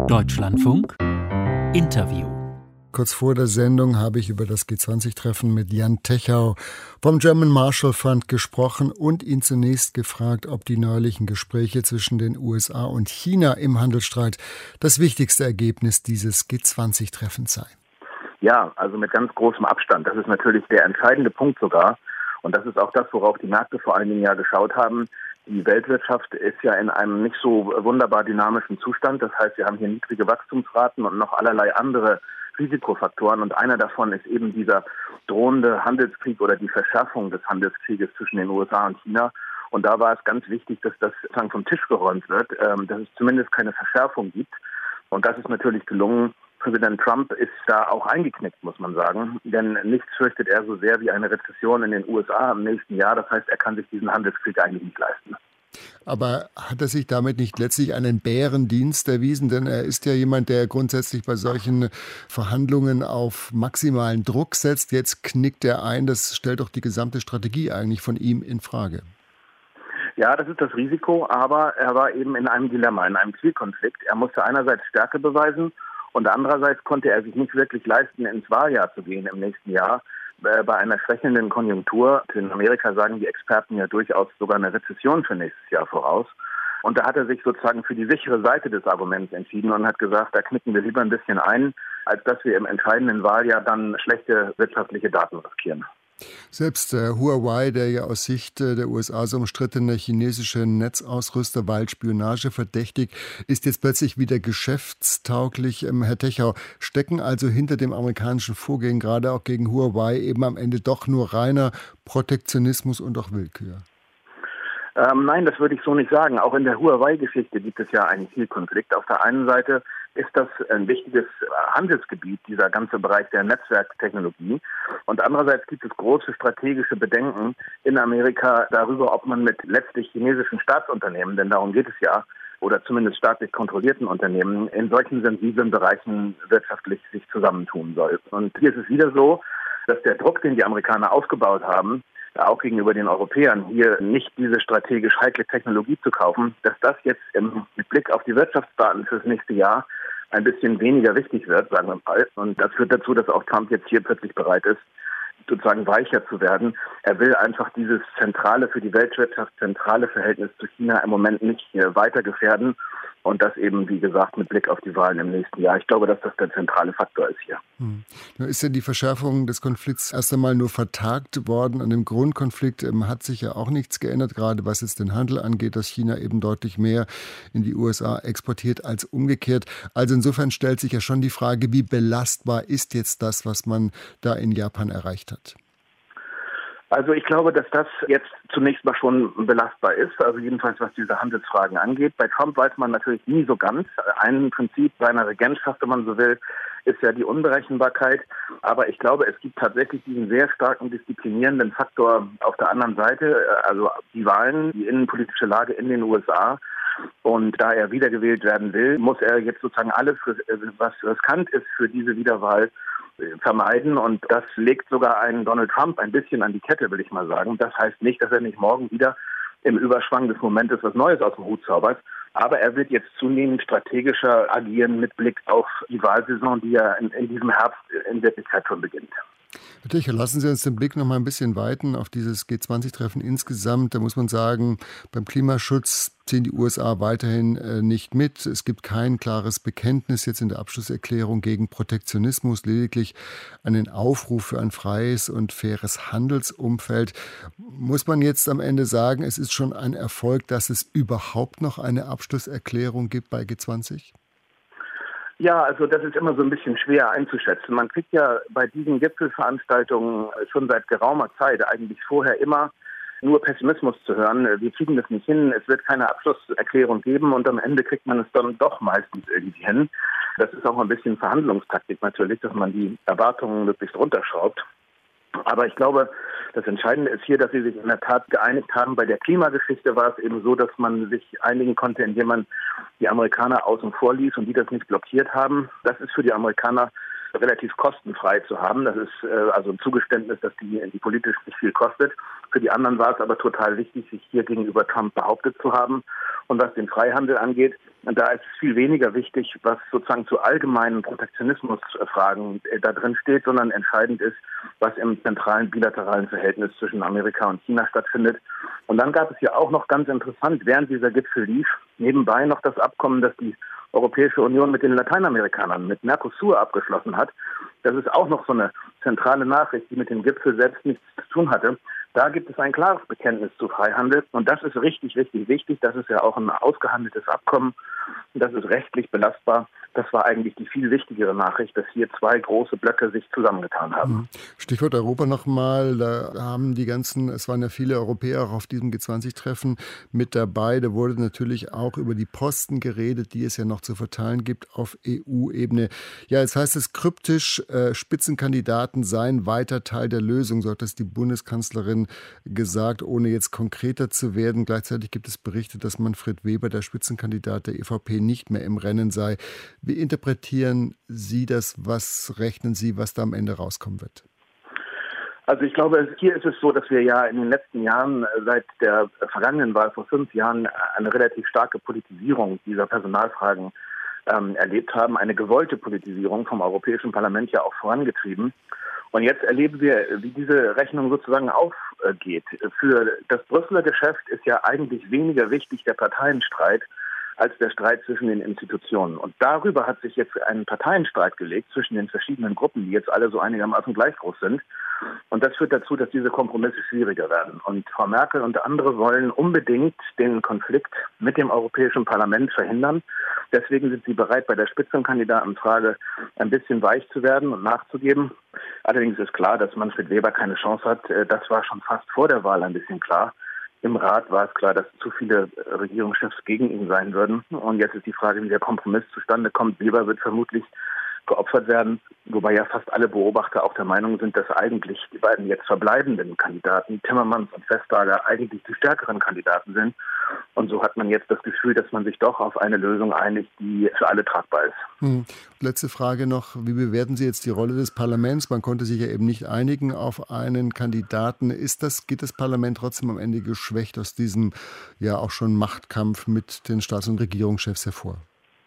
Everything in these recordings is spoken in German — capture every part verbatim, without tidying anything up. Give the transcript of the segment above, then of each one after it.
Deutschlandfunk Interview. Kurz vor der Sendung habe ich über das G zwanzig Treffen mit Jan Techau vom German Marshall Fund gesprochen und ihn zunächst gefragt, ob die neuerlichen Gespräche zwischen den U S A und China im Handelsstreit das wichtigste Ergebnis dieses G zwanzig Treffens sei. Ja, also mit ganz großem Abstand. Das ist natürlich der entscheidende Punkt sogar. Und das ist auch das, worauf die Märkte vor einigen Jahren geschaut haben. Die Weltwirtschaft ist ja in einem nicht so wunderbar dynamischen Zustand. Das heißt, wir haben hier niedrige Wachstumsraten und noch allerlei andere Risikofaktoren. Und einer davon ist eben dieser drohende Handelskrieg oder die Verschärfung des Handelskrieges zwischen den U S A und China. Und da war es ganz wichtig, dass das sozusagen vom Tisch geräumt wird, dass es zumindest keine Verschärfung gibt. Und das ist natürlich gelungen. Präsident Trump ist da auch eingeknickt, muss man sagen. Denn nichts fürchtet er so sehr wie eine Rezession in den U S A im nächsten Jahr. Das heißt, er kann sich diesen Handelskrieg eigentlich nicht leisten. Aber hat er sich damit nicht letztlich einen Bärendienst erwiesen? Denn er ist ja jemand, der grundsätzlich bei solchen Verhandlungen auf maximalen Druck setzt. Jetzt knickt er ein. Das stellt doch die gesamte Strategie eigentlich von ihm in Frage. Ja, das ist das Risiko. Aber er war eben in einem Dilemma, in einem Zielkonflikt. Er musste einerseits Stärke beweisen. Und andererseits konnte er sich nicht wirklich leisten, ins Wahljahr zu gehen im nächsten Jahr. Bei einer schwächelnden Konjunktur, in Amerika sagen die Experten ja durchaus sogar eine Rezession für nächstes Jahr voraus. Und da hat er sich sozusagen für die sichere Seite des Arguments entschieden und hat gesagt, da knicken wir lieber ein bisschen ein, als dass wir im entscheidenden Wahljahr dann schlechte wirtschaftliche Daten riskieren. Selbst äh, Huawei, der ja aus Sicht äh, der U S A so umstrittene chinesische Netzausrüster, weil Spionage verdächtig, ist jetzt plötzlich wieder geschäftstauglich. Ähm, Herr Techau, stecken also hinter dem amerikanischen Vorgehen, gerade auch gegen Huawei, eben am Ende doch nur reiner Protektionismus und auch Willkür? Ähm, nein, das würde ich so nicht sagen. Auch in der Huawei-Geschichte gibt es ja einen Zielkonflikt. Auf der einen Seite ist das ein wichtiges Handelsgebiet, dieser ganze Bereich der Netzwerktechnologie. Und andererseits gibt es große strategische Bedenken in Amerika darüber, ob man mit letztlich chinesischen Staatsunternehmen, denn darum geht es ja, oder zumindest staatlich kontrollierten Unternehmen, in solchen sensiblen Bereichen wirtschaftlich sich zusammentun soll. Und hier ist es wieder so, dass der Druck, den die Amerikaner aufgebaut haben, auch gegenüber den Europäern, hier nicht diese strategisch heikle Technologie zu kaufen, dass das jetzt im, mit Blick auf die Wirtschaftsdaten fürs nächste Jahr ein bisschen weniger wichtig wird, sagen wir mal. Und das führt dazu, dass auch Trump jetzt hier plötzlich bereit ist, sozusagen weicher zu werden. Er will einfach dieses zentrale, für die Weltwirtschaft zentrale Verhältnis zu China im Moment nicht weiter gefährden. Und das eben, wie gesagt, mit Blick auf die Wahlen im nächsten Jahr. Ich glaube, dass das der zentrale Faktor ist hier. Hm. Nun ist ja die Verschärfung des Konflikts erst einmal nur vertagt worden. An dem Grundkonflikt ähm, hat sich ja auch nichts geändert, gerade was jetzt den Handel angeht, dass China eben deutlich mehr in die U S A exportiert als umgekehrt. Also insofern stellt sich ja schon die Frage, wie belastbar ist jetzt das, was man da in Japan erreicht hat? Also ich glaube, dass das jetzt zunächst mal schon belastbar ist, also jedenfalls was diese Handelsfragen angeht. Bei Trump weiß man natürlich nie so ganz. Ein Prinzip seiner Regentschaft, wenn man so will, ist ja die Unberechenbarkeit. Aber ich glaube, es gibt tatsächlich diesen sehr starken disziplinierenden Faktor auf der anderen Seite, also die Wahlen, die innenpolitische Lage in den U S A. Und da er wiedergewählt werden will, muss er jetzt sozusagen alles, was riskant ist für diese Wiederwahl, vermeiden. Und das legt sogar einen Donald Trump ein bisschen an die Kette, will ich mal sagen. Das heißt nicht, dass er nicht morgen wieder im Überschwang des Momentes was Neues aus dem Hut zaubert. Aber er wird jetzt zunehmend strategischer agieren mit Blick auf die Wahlsaison, die ja in, in diesem Herbst in Wirklichkeit schon beginnt. Herr Techau, lassen Sie uns den Blick noch mal ein bisschen weiten auf dieses G zwanzig Treffen insgesamt. Da muss man sagen, beim Klimaschutz ziehen die U S A weiterhin äh, nicht mit. Es gibt kein klares Bekenntnis jetzt in der Abschlusserklärung gegen Protektionismus, lediglich einen Aufruf für ein freies und faires Handelsumfeld. Muss man jetzt am Ende sagen, es ist schon ein Erfolg, dass es überhaupt noch eine Abschlusserklärung gibt bei G zwanzig? Ja, also das ist immer so ein bisschen schwer einzuschätzen. Man kriegt ja bei diesen Gipfelveranstaltungen schon seit geraumer Zeit eigentlich vorher immer nur Pessimismus zu hören. Wir kriegen das nicht hin, es wird keine Abschlusserklärung geben und am Ende kriegt man es dann doch meistens irgendwie hin. Das ist auch ein bisschen Verhandlungstaktik natürlich, dass man die Erwartungen möglichst runterschraubt. Aber ich glaube, das Entscheidende ist hier, dass sie sich in der Tat geeinigt haben. Bei der Klimageschichte war es eben so, dass man sich einigen konnte, indem man die Amerikaner außen vor ließ und die das nicht blockiert haben. Das ist für die Amerikaner relativ kostenfrei zu haben. Das ist äh, also ein Zugeständnis, dass die, die politisch nicht viel kostet. Für die anderen war es aber total wichtig, sich hier gegenüber Trump behauptet zu haben. Und was den Freihandel angeht, da ist es viel weniger wichtig, was sozusagen zu allgemeinen Protektionismusfragen äh, da drin steht, sondern entscheidend ist, was im zentralen bilateralen Verhältnis zwischen Amerika und China stattfindet. Und dann gab es ja auch noch ganz interessant, während dieser Gipfel lief, nebenbei noch das Abkommen, das die Europäische Union mit den Lateinamerikanern, mit Mercosur abgeschlossen hat. Das ist auch noch so eine zentrale Nachricht, die mit dem Gipfel selbst nichts zu tun hatte. Da gibt es ein klares Bekenntnis zu Freihandel und das ist richtig, richtig wichtig. Das ist ja auch ein ausgehandeltes Abkommen und das ist rechtlich belastbar. Das war eigentlich die viel wichtigere Nachricht, dass hier zwei große Blöcke sich zusammengetan haben. Stichwort Europa nochmal, da haben die ganzen, es waren ja viele Europäer auch auf diesem G zwanzig Treffen mit dabei. Da wurde natürlich auch über die Posten geredet, die es ja noch zu verteilen gibt auf E U-Ebene. Ja, jetzt heißt es kryptisch, äh, Spitzenkandidaten seien weiter Teil der Lösung, so hat das die Bundeskanzlerin gesagt, ohne jetzt konkreter zu werden. Gleichzeitig gibt es Berichte, dass Manfred Weber, der Spitzenkandidat der E V P, nicht mehr im Rennen sei. Wie interpretieren Sie das? Was rechnen Sie, was da am Ende rauskommen wird? Also ich glaube, hier ist es so, dass wir ja in den letzten Jahren, seit der vergangenen Wahl vor fünf Jahren, eine relativ starke Politisierung dieser Personalfragen ähm, erlebt haben. Eine gewollte Politisierung vom Europäischen Parlament ja auch vorangetrieben. Und jetzt erleben wir, wie diese Rechnung sozusagen aufgeht. Für das Brüsseler Geschäft ist ja eigentlich weniger wichtig der Parteienstreit als der Streit zwischen den Institutionen. Und darüber hat sich jetzt ein Parteienstreit gelegt zwischen den verschiedenen Gruppen, die jetzt alle so einigermaßen gleich groß sind. Und das führt dazu, dass diese Kompromisse schwieriger werden. Und Frau Merkel und andere wollen unbedingt den Konflikt mit dem Europäischen Parlament verhindern. Deswegen sind sie bereit, bei der Spitzenkandidatenfrage ein bisschen weich zu werden und nachzugeben. Allerdings ist klar, dass Manfred Weber keine Chance hat. Das war schon fast vor der Wahl ein bisschen klar. Im Rat war es klar, dass zu viele Regierungschefs gegen ihn sein würden. Und jetzt ist die Frage, wie der Kompromiss zustande kommt. Weber wird vermutlich geopfert werden, wobei ja fast alle Beobachter auch der Meinung sind, dass eigentlich die beiden jetzt verbleibenden Kandidaten, Timmermans und Vestager, eigentlich die stärkeren Kandidaten sind. Und so hat man jetzt das Gefühl, dass man sich doch auf eine Lösung einigt, die für alle tragbar ist. Hm. Letzte Frage noch. Wie bewerten Sie jetzt die Rolle des Parlaments? Man konnte sich ja eben nicht einigen auf einen Kandidaten. Ist das, geht das Parlament trotzdem am Ende geschwächt aus diesem ja auch schon Machtkampf mit den Staats- und Regierungschefs hervor?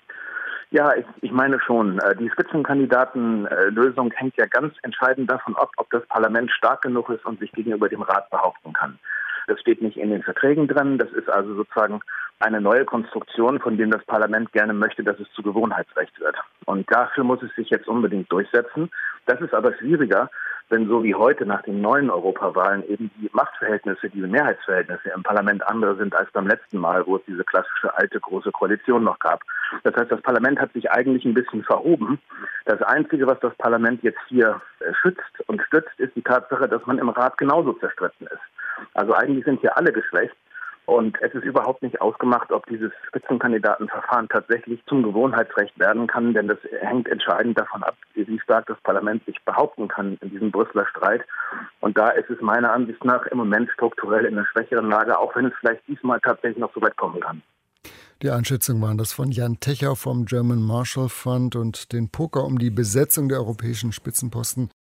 Ja, ich, ich meine schon. Die Spitzenkandidatenlösung hängt ja ganz entscheidend davon ab, ob das Parlament stark genug ist und sich gegenüber dem Rat behaupten kann. Das steht nicht in den Verträgen drin. Das ist also sozusagen eine neue Konstruktion, von dem das Parlament gerne möchte, dass es zu Gewohnheitsrecht wird. Und dafür muss es sich jetzt unbedingt durchsetzen. Das ist aber schwieriger, wenn so wie heute nach den neuen Europawahlen eben die Machtverhältnisse, die Mehrheitsverhältnisse im Parlament andere sind als beim letzten Mal, wo es diese klassische alte große Koalition noch gab. Das heißt, das Parlament hat sich eigentlich ein bisschen verhoben. Das Einzige, was das Parlament jetzt hier schützt und stützt, ist die Tatsache, dass man im Rat genauso zerstritten ist. Also eigentlich sind hier alle geschwächt. Und es ist überhaupt nicht ausgemacht, ob dieses Spitzenkandidatenverfahren tatsächlich zum Gewohnheitsrecht werden kann, denn das hängt entscheidend davon ab, wie stark das Parlament sich behaupten kann in diesem Brüsseler Streit. Und da ist es meiner Ansicht nach im Moment strukturell in einer schwächeren Lage, auch wenn es vielleicht diesmal tatsächlich noch so weit kommen kann. Die Einschätzung waren das von Jan Techer vom German Marshall Fund und den Poker um die Besetzung der europäischen Spitzenposten